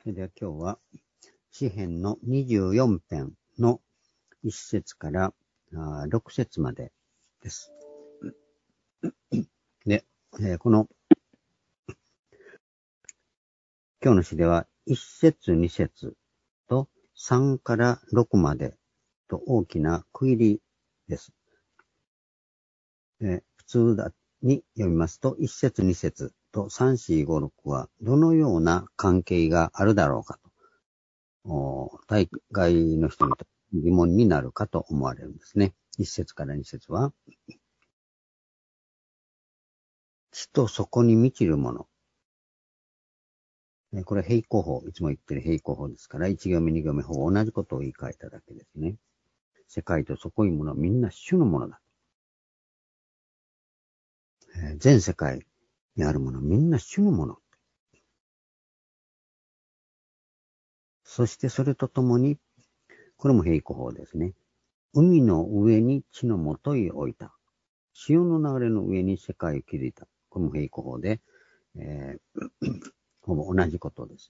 それでは今日は詩編の24編の1節から6節までです。で、この今日の詩では1節2節と3から6までと大きな区切りです。普通に読みますと1節2節と3、4、5、6はどのような関係があるだろうかと、大概の人に疑問になるかと思われるんですね。1節から2節は、地と底に満ちるもの。これは平行法、いつも言ってる平行法ですから、1行目2行目ほぼ同じことを言い換えただけですね。世界と底いものはみんな主のものだ。全世界にあるものはみんな主のもの。そしてそれとともに、これも平行法ですね。海の上に地のもとへ置いた。潮の流れの上に世界を築いた。これも平行法で、ほぼ同じことです。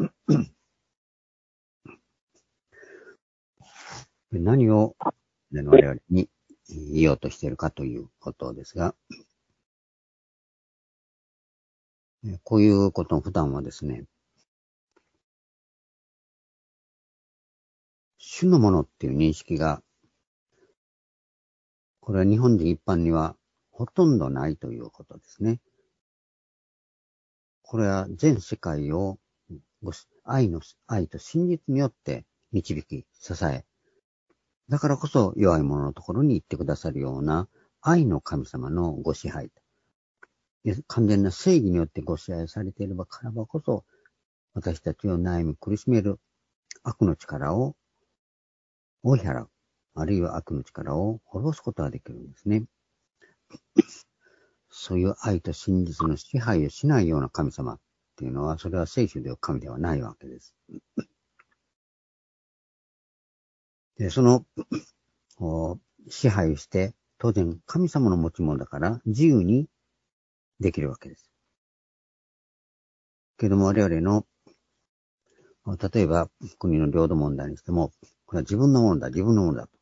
何を我々に言おうとしているかということですが、こういうことを普段はですね、主のものっていう認識が、これは日本人一般にはほとんどないということですね。これは全世界を愛と真実によって導き、支え、だからこそ弱い者のところに行ってくださるような愛の神様のご支配。完全な正義によってご支配されていればからばこそ、私たちを悩み苦しめる悪の力を追い払う。あるいは悪の力を滅ぼすことができるんですね。そういう愛と真実の支配をしないような神様っていうのは、それは聖書では神ではないわけです。で、その支配をして、当然神様の持ち物だから自由にできるわけです。けども我々の、例えば国の領土問題にしても、これは自分のものだ、自分のものだと。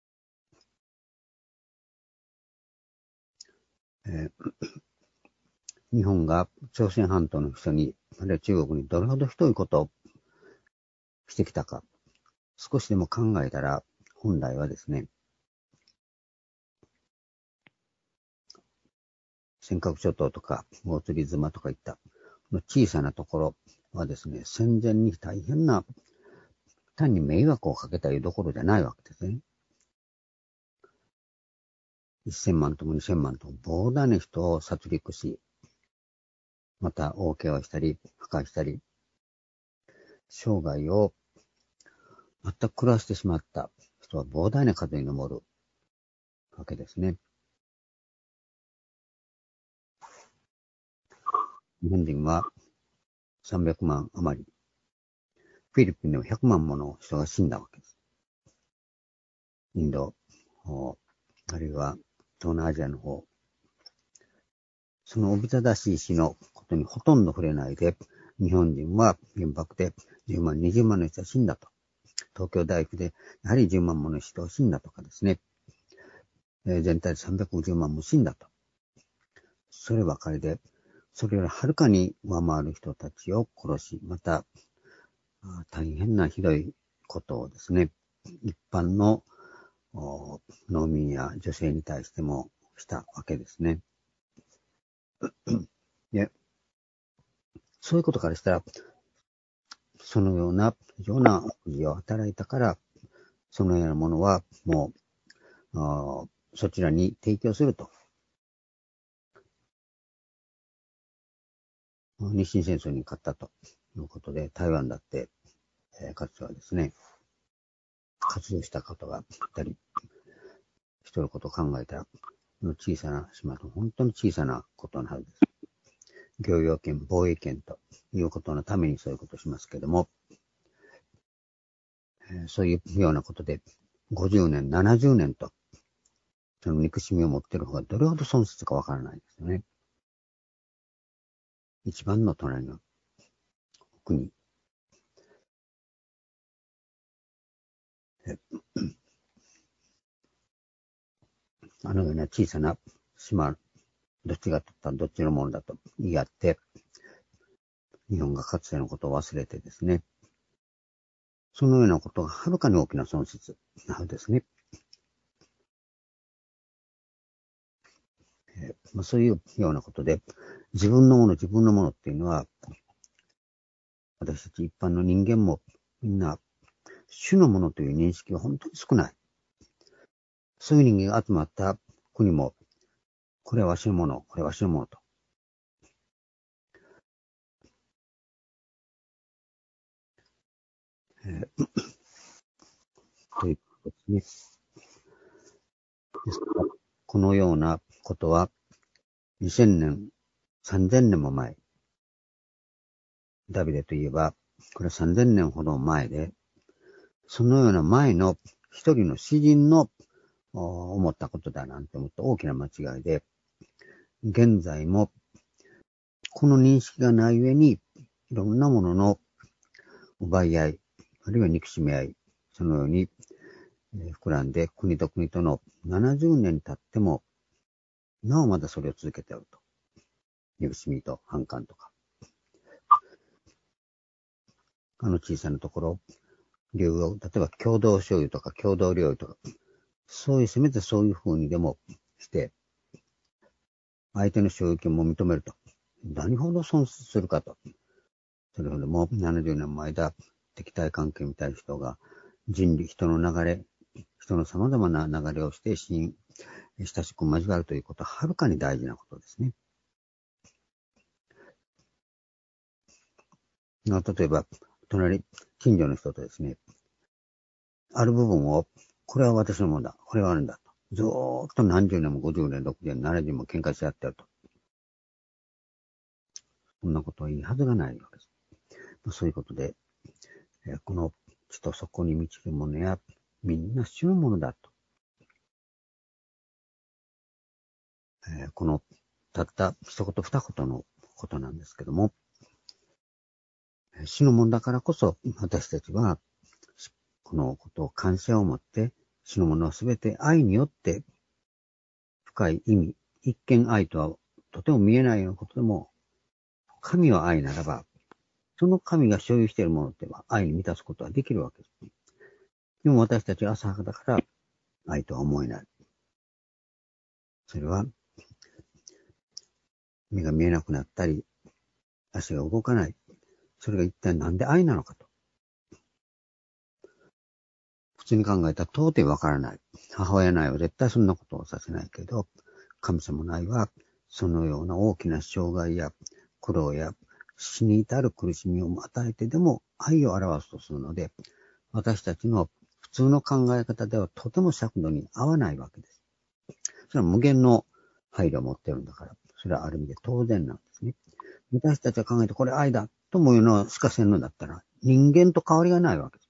日本が朝鮮半島の人に、あるいは中国にどれほどひどいことをしてきたか、少しでも考えたら、本来はですね、尖閣諸島とか、大釣妻とかいった小さなところはですね、戦前に大変な、単に迷惑をかけたいうどころじゃないわけですね。1000万とも2000万とも膨大な人を殺戮し、また大怪我したり、破壊したり、生涯を全く狂わしてしまった人は膨大な数に上るわけですね。日本人は300万余り、フィリピンでは100万もの人が死んだわけです。インド、あるいは東南アジアの方、そのおびただしい死のことにほとんど触れないで、日本人は原爆で10万、20万の人が死んだと。東京大学でやはり10万もの人が死んだとかですね。全体で350万も死んだと。そればかりで、それよりはるかに上回る人たちを殺し、また、大変なひどいことをですね、一般の農民や女性に対してもしたわけですね。で、そういうことからしたら、そのような非常な恩義を働いたから、そのようなものはもう、そちらに提供すると。日清戦争に勝ったということで、台湾だって、かつてはですね、活動したことがあったり、人のことを考えたら、小さな島と本当に小さなことのはずです。漁業権、貿易権ということのためにそういうことをしますけども、そういうようなことで、50年、70年と、その憎しみを持っている方がどれほど損失かわからないですよね。一番の隣の国、 あのような小さな島、どっちが取ったどっちのものだと言い合って、日本がかつてのことを忘れてですね、そのようなことがはるかに大きな損失なのですね。そういうようなことで、自分のものっていうのは、私たち一般の人間もみんな主のものという認識は本当に少ない。そういう人間が集まった国も、これはわしのもの、これはわしのものと。ということですね。ですから、このようなことは、2000年、3000年も前、ダビデといえば、これは3000年ほど前で、そのような前の一人の詩人の思ったことだなんて思った大きな間違いで、現在もこの認識がない上に、いろんなものの奪い合い、あるいは憎しみ合い、そのように膨らんで国と国との70年経っても、なおまだそれを続けておると。憎しみと反感とか。小さなところ、例えば共同所有とか共同領有とか、せめてそういう風にでもして、相手の所有権も認めると。何ほど損失するかと。それほども70年も間、敵対関係みたいな人が、人の流れ、人の様々な流れをして親しく交わるということは、はるかに大事なことですね。例えば、近所の人とですね、ある部分を、これは私のものだ、これはあるんだと。ずーっと何十年も50年、60年、70年も喧嘩し合ってると。そんなことを言いはずがないわけです。そういうことで、この地とそこに満ちるものや、みんな主のものだと。この、たった一言二言のことなんですけども、主のものだからこそ、私たちは、このことを感謝を持って、主のものはすべて愛によって深い意味、一見愛とはとても見えないようなことでも、神は愛ならば、その神が所有しているものっては愛に満たすことはできるわけです。でも私たちは浅はかだから愛とは思えない。それは、目が見えなくなったり、足が動かない。それが一体なんで愛なのかと。普通に考えたら到底わからない。母親の愛は絶対そんなことをさせないけど、神様の愛はそのような大きな障害や苦労や死に至る苦しみを与えてでも愛を表すとするので、私たちの普通の考え方ではとても尺度に合わないわけです。それは無限の配慮を持っているんだから、それはある意味で当然なんですね。私たちが考えてこれ愛だともいうのはしかせんのだったら、人間と変わりがないわけです。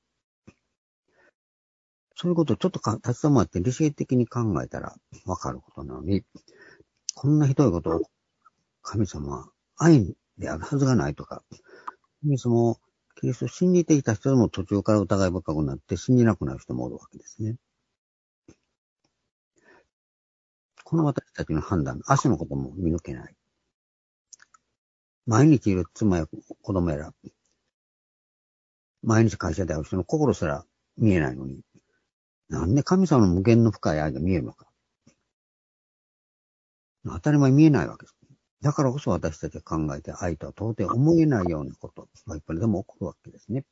そういうことをちょっと立ち止まって理性的に考えたらわかることなのに、こんなひどいことを神様は愛であるはずがないとか、神様をキリストを信じていた人でも途中から疑い深くなって信じなくなる人もおるわけですね。この私たちの判断、足のことも見抜けない。毎日いる妻や子供やら、毎日会社で会う人の心すら見えないのに、なんで神様の無限の深い愛が見えるのか。当たり前見えないわけです。だからこそ私たちが考えて愛とは到底思えないようなことがいっぱいでも起こるわけですね。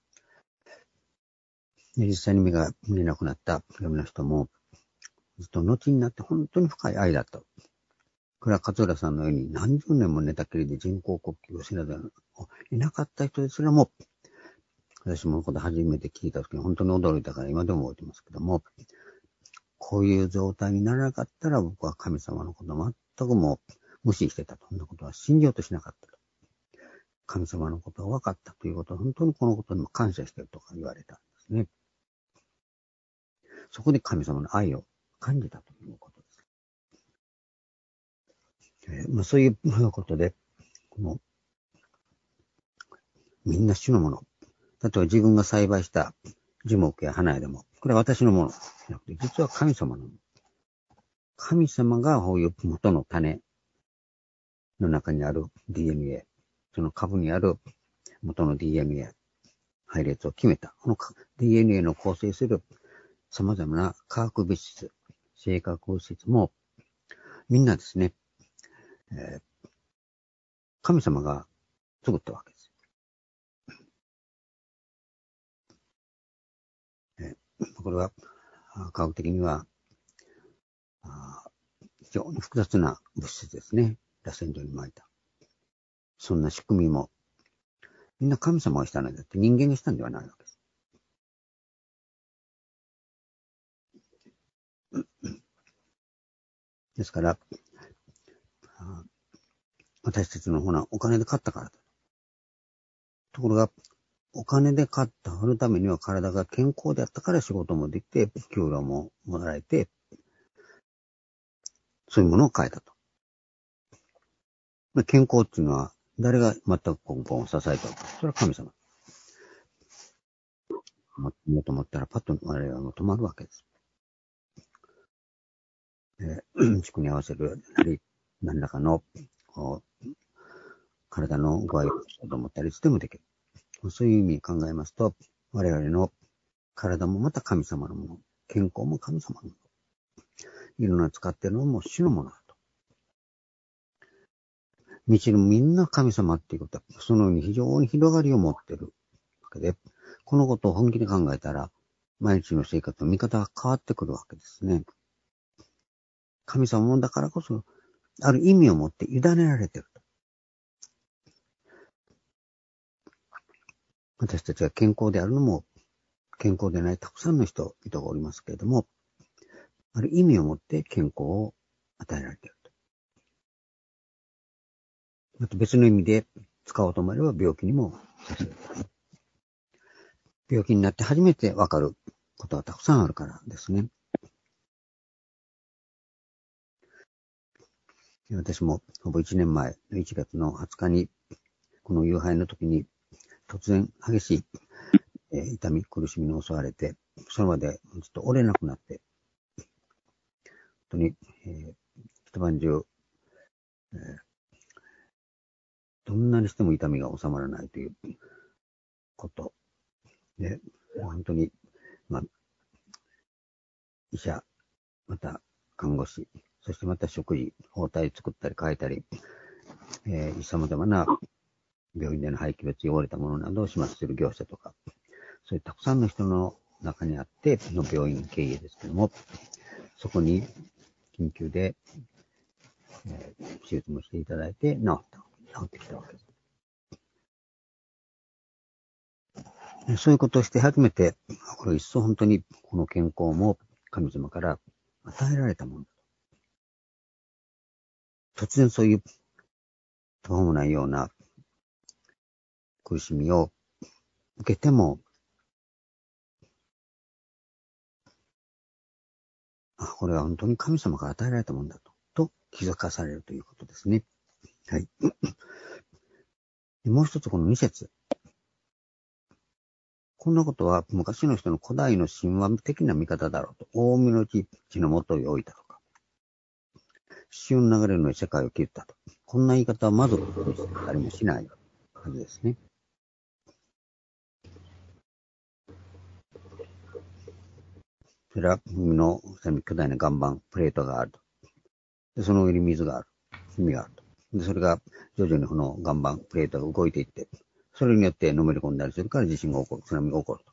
で実際に目が見えなくなったいろんな人も、ずっと後になって本当に深い愛だった。これは勝浦さんのように何十年も寝たきりで人工呼吸をしながらいなかった人ですらも、私もここで初めて聞いたときに本当に驚いたから今でも覚えてますけども、こういう状態にならなかったら僕は神様のことを全くもう無視してたと。そんなことは信じようとしなかったと。神様のことが分かったということは本当にこのことにも感謝しているとか言われたんですね。そこで神様の愛を感じたということです。そういうことで、このみんな主のもの。例えば自分が栽培した樹木や花屋でも、 これは私のものじゃなくて、実は神様のもの。神様がこういう元の種の中にある DNA、その株にある元の DNA、配列を決めた。この DNA の構成する様々な化学物質、生化物質も、みんなですね、神様が作ったわけです。これは、科学的には、非常に複雑な物質ですね。螺旋状に巻いた。そんな仕組みも、みんな神様がしたのであって人間がしたんではないわけです。ですから、私たちのほな、お金で買ったからだ。ところが、お金で買ったそのためには体が健康であったから仕事もできて、給料ももらえて、そういうものを買えたと。健康っていうのは、誰が全く根本を支えたのか。それは神様。もと思ったらパッと我々は止まるわけです。地区に合わせる、何らかの、体の具合をしようと思ったりしてもできる。そういう意味考えますと、我々の体もまた神様のもの、健康も神様のもの、いろんな使っているのも主のものだと。道のみんな神様っていうことは、そのように非常に広がりを持っているわけで、このことを本気で考えたら、毎日の生活の見方が変わってくるわけですね。神様もだからこそ、ある意味を持って委ねられていると。私たちが健康であるのも、健康でないたくさんの人がおりますけれども、ある意味を持って健康を与えられていると。また別の意味で使おうと思えば病気にもさせる。病気になって初めてわかることがたくさんあるからですね。私もほぼ1年前の1月の20日に、この夕飯の時に突然激しい、痛み、苦しみに襲われて、その場でずっと折れなくなって、本当に、一晩中、どんなにしても痛みが収まらないということで、本当に、医者、また看護師、そしてまた食事、包帯作ったり変えたり、様々な病院での廃棄物、汚れたものなどを始末する業者とか、そういうたくさんの人の中にあっての病院経営ですけども、そこに緊急で、手術もしていただいて治ってきたわけです。そういうことをして初めて、これ一層本当にこの健康も神様から与えられたものだと。突然そういう途方もないような苦しみを受けても、これは本当に神様から与えられたものだと気づかされるということですね。はい。もう一つこの2節。こんなことは昔の人の古代の神話的な見方だろうと。大海の地の元に置いたとか。潮の流れの世界を切ったと。こんな言い方はまず誰もしないはずですね。それは海の巨大な岩盤、プレートがあると。でその上に水がある。海があると。でそれが徐々にこの岩盤、プレートが動いていって、それによってのめり込んだりするから地震が起こる、津波が起こる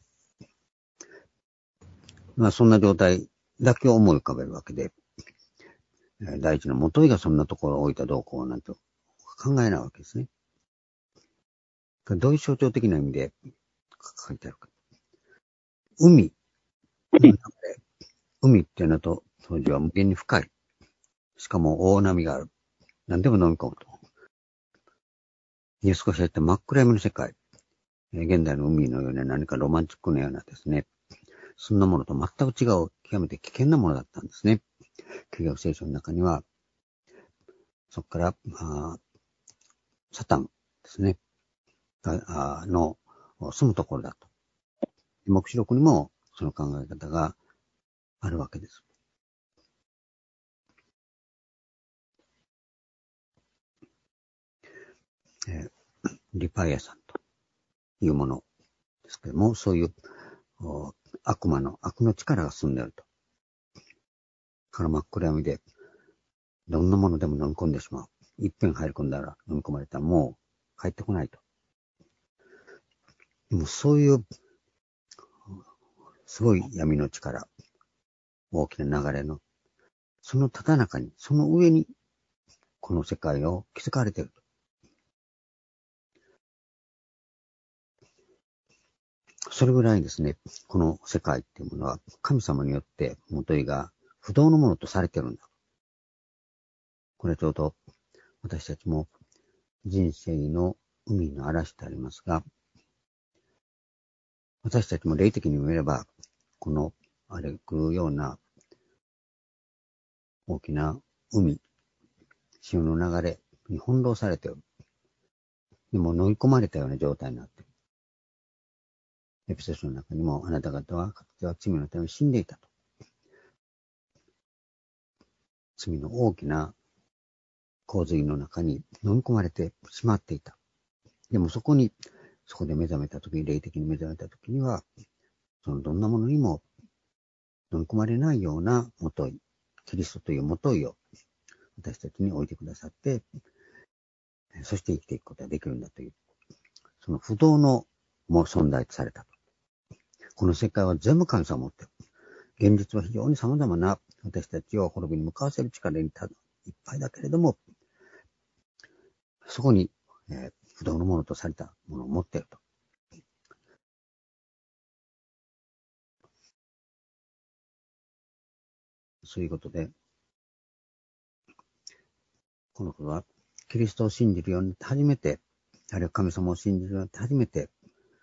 と。そんな状態だけを思い浮かべるわけで、大地の元井がそんなところを置いたどうこうなんて考えないわけですね。どういう象徴的な意味で書いてあるか。海っていうのと当時は無限に深い。しかも大波がある。何でも飲み込むと。少し入った真っ暗闇の世界。現代の海のような何かロマンチックなようなですね。そんなものと全く違う、極めて危険なものだったんですね。旧約聖書の中には、そこから、サタンですね。の住むところだと。黙示録にもその考え方があるわけです。リパイアさんというものですけども、そういう悪の力が住んでいると。から真っ暗闇で、どんなものでも飲み込んでしまう。いっぺん入り込んだら、飲み込まれたらもう帰ってこないと。でもそういうすごい闇の力、大きな流れの、そのただ中に、その上に、この世界を築かれていると。それぐらいですね、この世界っていうものは神様によって元いが不動のものとされているんだ。これちょうど私たちも人生の海の嵐でありますが、私たちも霊的に見れば、この荒れ狂うような大きな海、潮の流れに翻弄されている。でも飲み込まれたような状態になっている。エピソードの中にも、あなた方はかつては罪のために死んでいたと。罪の大きな洪水の中に飲み込まれてしまっていた。でもそこで目覚めたときに、霊的に目覚めたときには、そのどんなものにも飲み込まれないような元い、キリストという元いを私たちに置いてくださって、そして生きていくことができるんだという、その不動のも存在とされたと。この世界は全部神様を持っている。現実は非常に様々な私たちを滅びに向かわせる力にいっぱいだけれども、そこに、不動のものとされたものを持っていると。そういうことで、このことは、キリストを信じるようになって初めて、あるいは神様を信じるようになって初めて、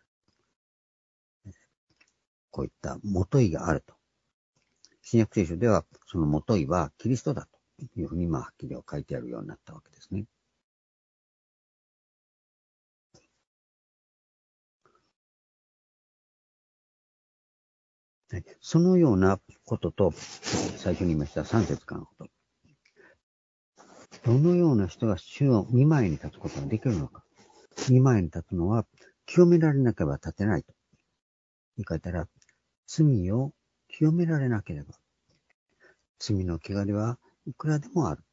こういった元いがあると。新約聖書では、その元いはキリストだというふうに、はっきり書いてあるようになったわけですね。はい、そのようなことと、最初に言いました3節からのこと。どのような人が主の御前に立つことができるのか。御前に立つのは、清められなければ立てないと。言い換えたら、罪を清められなければ、罪の汚れはいくらでもある。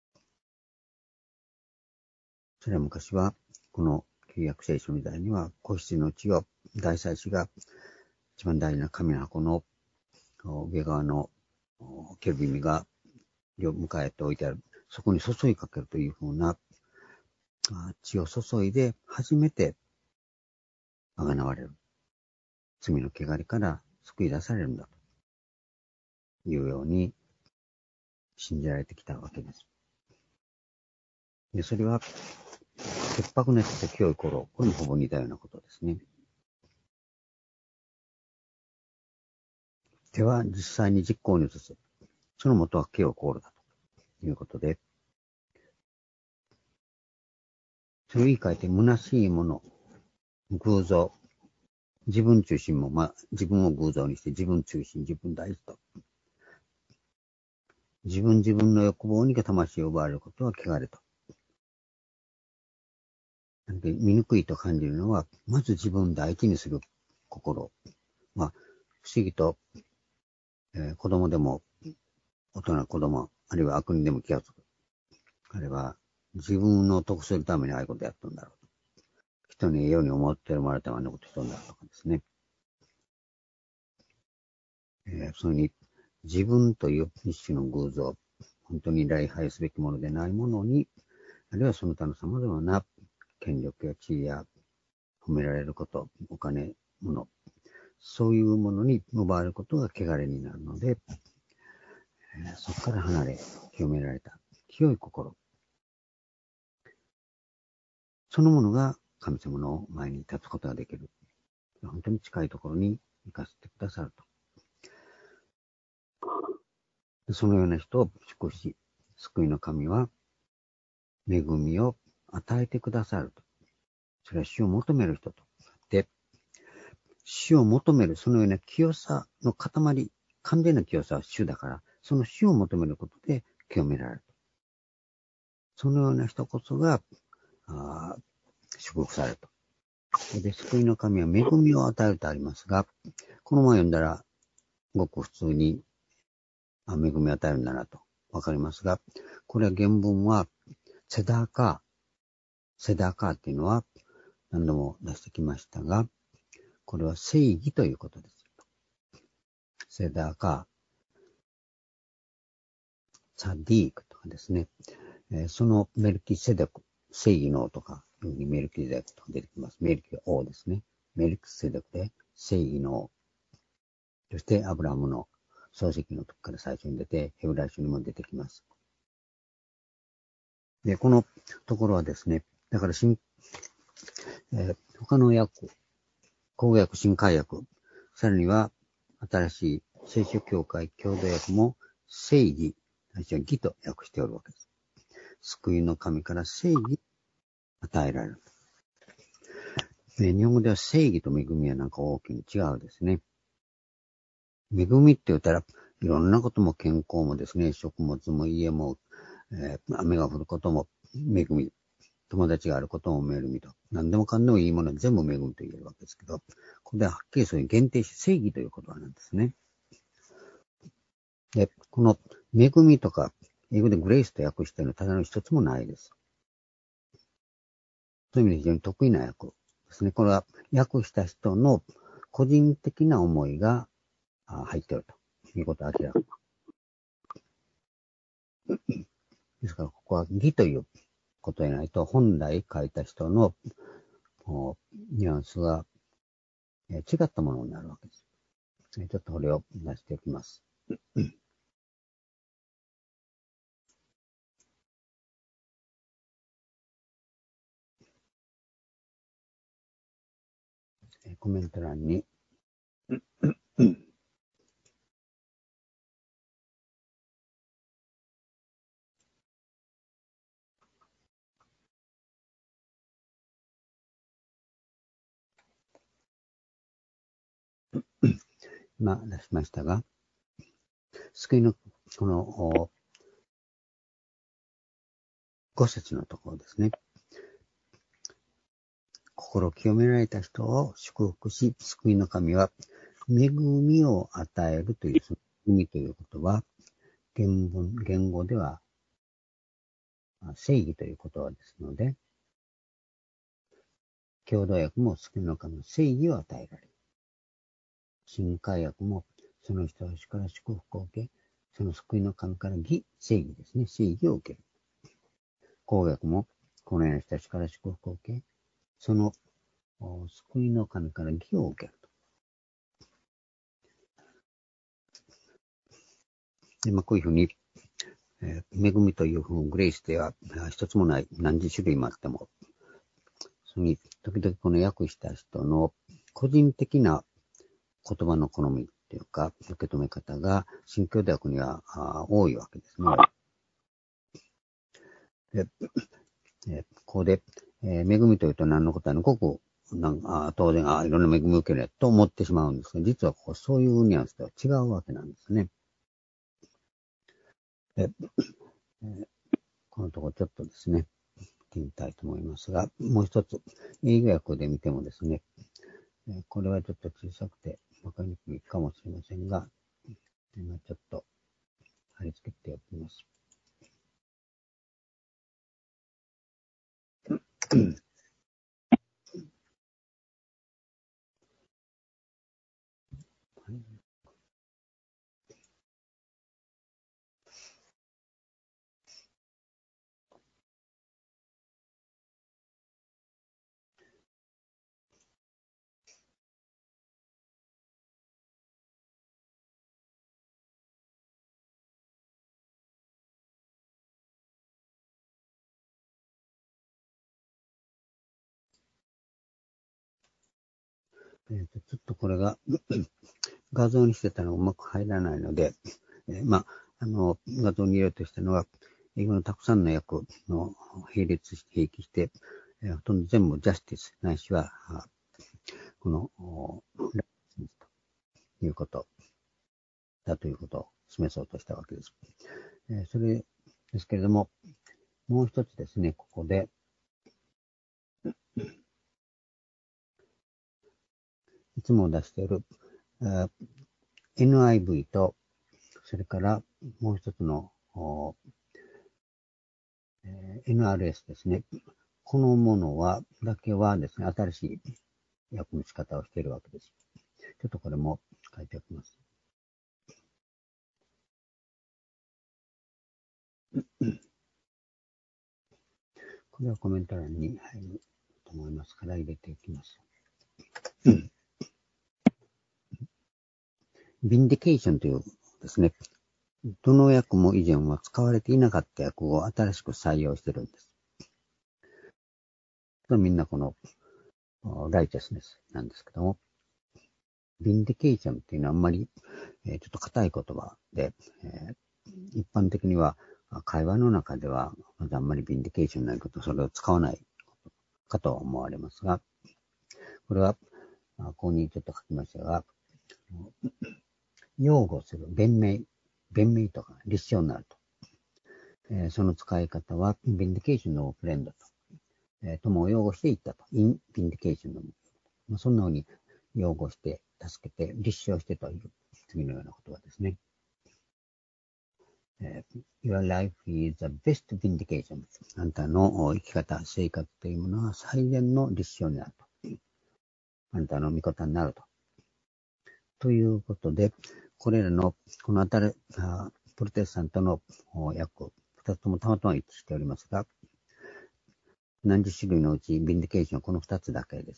それは昔は、この旧約聖書みたいには、子羊の血を大祭司が一番大事な神の箱の上側のケルビミが迎えておいてある。そこに注いかけるというふうな血を注いで初めてあがなわれる。罪の汚れから救い出されるんだというように信じられてきたわけです。で、それは潔白熱と清い頃、これもほぼ似たようなことですね。手は実際に実行に移す。その元は清い心だということで、それを言い換えて虚しいもの、偶像、自分中心も、自分を偶像にして自分中心、自分大事と。自分の欲望に魂を奪われることは汚れと。醜いと感じるのは、まず自分を大事にする心。不思議と、子供でも、大人の子供、あるいは悪人でも気がつく。あれは、自分の得するためにああいうことやったんだろう。人にように思ってもらうためのことしたんだろうとかですね。それに、自分という一種の偶像、本当に礼拝すべきものでないものに、あるいはその他の様々な権力や地位や褒められること、お金、物、そういうものに奪われることが汚れになるので、そこから離れ、清められた清い心。そのものが神様の前に立つことができる。本当に近いところに行かせてくださると。そのような人を祝福し、救いの神は恵みを与えてくださると。それは主を求める人と。で、 死を求める、そのような清さの塊、完全な清さは主だから、その死を求めることで清められる。そのような人こそが、祝福されると。で、救いの神は恵みを与えるとありますが、このまま読んだら、ごく普通に、恵みを与えるんだなとわかりますが、これは原文は、セダーカーっていうのは何度も出してきましたが、これは正義ということです。セダーカー、サディークとかですね、そのメルキセデク、正義の王とか、メルキセデクと出てきます。メルキ王ですね。メルキセデクで正義の王。そしてアブラハムの漱石のとこから最初に出て、ヘブライ書にも出てきます。で、このところはですね、だから他の訳、口語訳、新海訳、さらには新しい聖書教会共同訳も正義、義と訳しておるわけです。救いの神から正義与えられる。日本語では正義と恵みはなんか大きに違うですね。恵みって言ったら、いろんなことも健康もですね、食物も家も、雨が降ることも恵み。友達があることも恵みと。何でもかんでもいいものは全部恵みと言えるわけですけど、これははっきりそれに限定して正義という言葉なんですね。で、この恵みとか、英語でグレイスと訳しているのはただの一つもないです。そういう意味で非常に得意な訳ですね。これは訳した人の個人的な思いが入っているということは明らか。ですから、ここは義ということでないと、本来書いた人のニュアンスが違ったものになるわけです。ちょっとこれを出しておきます。コメント欄に今出しましたが、救いのこの5節のところですね。心清められた人を祝福し、救いの神は恵みを与えるという、その恵みということは、言語では正義という言葉ですので、共同訳も救いの神の正義を与えられる。新海訳もその人たちから祝福を受け、その救いの神から正義ですね、正義を受ける。公訳もこのような人たちから祝福を受け、その救いの神から義を受けると。でこういうふうに、恵みというふうにグレイスでは一つもない何十種類もあっても、それに時々この訳した人の個人的な言葉の好みというか、受け止め方が新教大学には多いわけですね。でここで、恵みというと何のことはごく当然いろんな恵みを受けると思ってしまうんですが、実はここそういうニュアンスとは違うわけなんですね。でこのところちょっとですね、見てみたいと思いますが、もう一つ、英語訳で見てもですね、これはちょっと小さくてわかりにくいかもしれませんが、今ちょっと貼り付けておきます。ちょっとこれが画像にしてたのがうまく入らないので、画像に入れようとしたのは、英語のたくさんの訳の並記して、ほとんど全部ジャスティスないしは、 この、ライセンスということだということを示そうとしたわけです。それですけれども、もう一つですね、ここで、いつも出している、NIV と、それからもう一つの、NRS ですね。このものだけはですね、新しい訳の仕方をしているわけです。ちょっとこれも書いておきます。これはコメント欄に入ると思いますから入れていきます。ビンディケーションというですね、どの訳も以前は使われていなかった訳を新しく採用しているんです。みんなこのライテスネスなんですけども、ビンディケーションっていうのはあんまり、ちょっと硬い言葉で、一般的には会話の中ではまずあんまりビンディケーションないこと、それを使わないかと思われますが、これは、ここにちょっと書きましたが、擁護する、弁明とか立証になると。その使い方は、ビンディケーションのフレンドと、友を擁護していったと。インビンディケーションの、そんな風に擁護して、助けて、立証してという、次のような言葉ですね。Your life is the best vindication. あんたの生き方、生活というものは最善の立証になると。あんたの味方になると。ということで、これらの、このプロテスタントの訳、二つともたまたま一致しておりますが、何十種類のうち、ビンディケーションはこの二つだけです。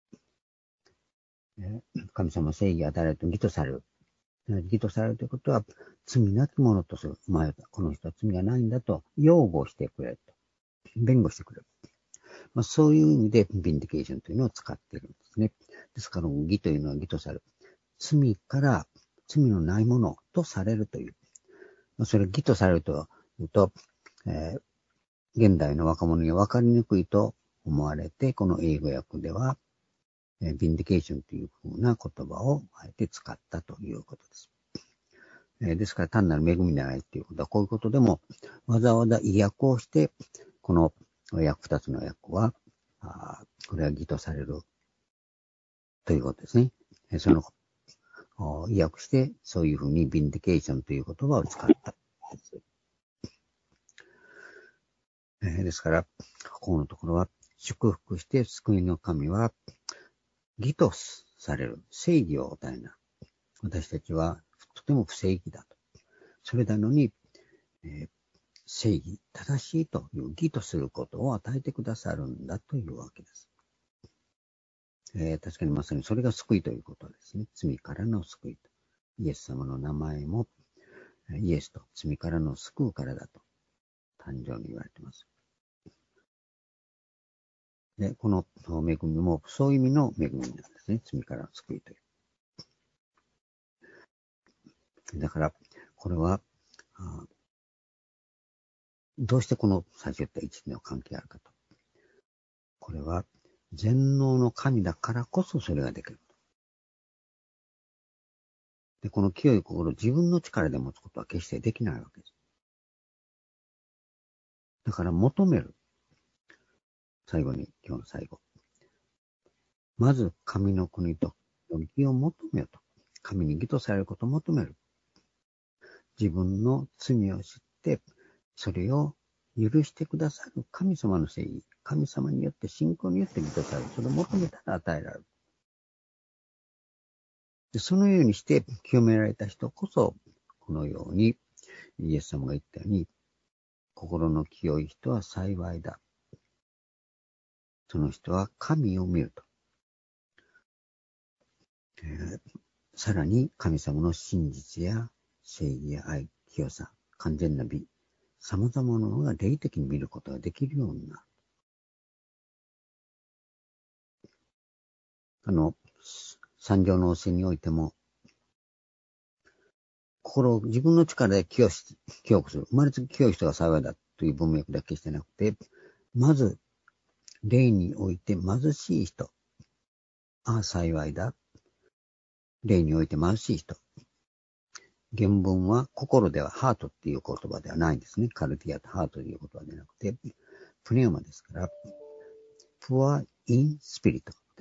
神様正義を与えられると義とされる。義とされるということは、罪なきものとする。この人は罪がないんだと、擁護してくれると。弁護してくれる。そういう意味で、ビンディケーションというのを使っているんですね。ですから、義というのは義とされる。罪から罪のないものとされるという。それ義とされるというと、現代の若者には分かりにくいと思われて、この英語訳では、ビンディケーションというふうな言葉をあえて使ったということです。ですから単なる恵みでないということは、こういうことでもわざわざ意訳をして、この二つの訳は、これは義とされるということですね。その意訳して、そういうふうにビンディケーションという言葉を使ったです。ですから、ここのところは、祝福して救いの神は、義とされる正義を与えな。私たちはとても不正義だと。それなのに、正義、正しいという義とすることを与えてくださるんだというわけです。確かにまさにそれが救いということですね。罪からの救いと。イエス様の名前も、イエスと罪からの救うからだと、誕生に言われています。で、この恵みも、そういう意味の恵みなんですね。罪からの救いという。だから、これは、どうしてこの最初言った一の関係があるかと。これは、全能の神だからこそそれができる。で、この清い心を自分の力で持つことは決してできないわけです。だから求める。最後に、今日の最後。まず、神の国と義を求めよと。神に義とされることを求める。自分の罪を知って、それを許してくださる神様の正義。神様によって、信仰によって義とされる。それを求めたら与えられる。でそのようにして清められた人こそ、このように、イエス様が言ったように、心の清い人は幸いだ。その人は神を見ると。さらに神様の真実や正義や愛、清さ、完全な美、様々なものが霊的に見ることができるようになる。三条の教えにおいても、心を自分の力で清くする。生まれつき清い人が幸いだという文脈だけしてなくて、まず、霊において貧しい人、 ああ、幸いだ。例において貧しい人。原文は心ではハートっていう言葉ではないんですね。カルディアとハートという言葉ではなくて、プネウマですから、poor in spirit です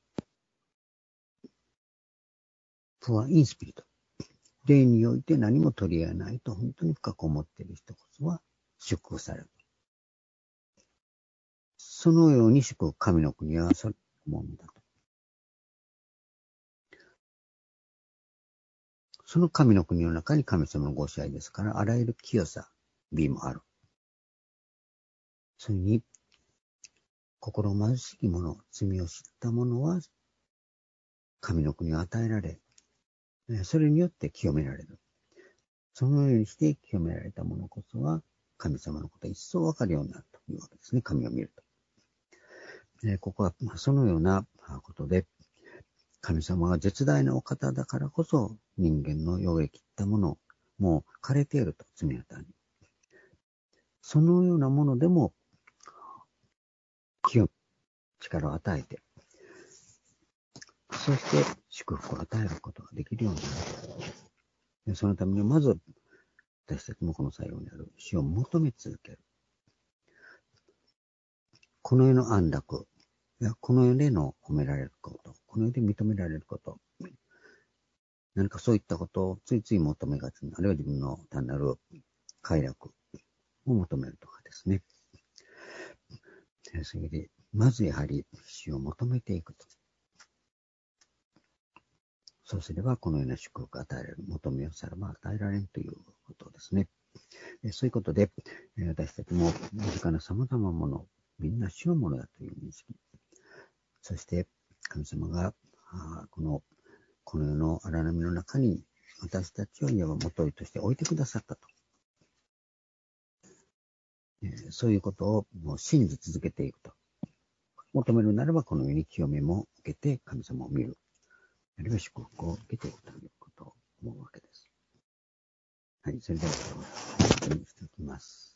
。poor in spirit。例において何も取り合えないと本当に深く思っている人こそは祝福される。そのように祝福神の国はそれものだと。その神の国の中に神様のご支配ですから、あらゆる清さ、美もある。それに、心貧しき者、罪を知った者は、神の国を与えられ、それによって清められる。そのようにして清められた者こそは、神様のことを一層わかるようになるというわけですね。神を見ると。ここはそのようなことで、神様は絶大なお方だからこそ、人間の汚れ切ったもの、もう枯れていると、罪の谷に。そのようなものでも、清め、力を与えて、そして祝福を与えることができるようになる。そのためにまず、私たちもこの最後にある死を求め続ける。この世の安楽、この世での褒められること、この世で認められること、何かそういったことをついつい求めがちに、あるいは自分の単なる快楽を求めるとかですね。それで、まずやはり死を求めていくと。そうすれば、このような祝福が与えられる、求めをさらば与えられるということですね。そういうことで、私たちも身近な様々なもの、みんな死のものだという認識。そして、神様が、この世の荒波の中に、私たちをいわば元として置いてくださったと。そういうことをもう信じ続けていくと。求めるならば、このように清めも受けて神様を見る。あるいは祝福を受けていくということを思うわけです。はい、それでは、ここにしておきます。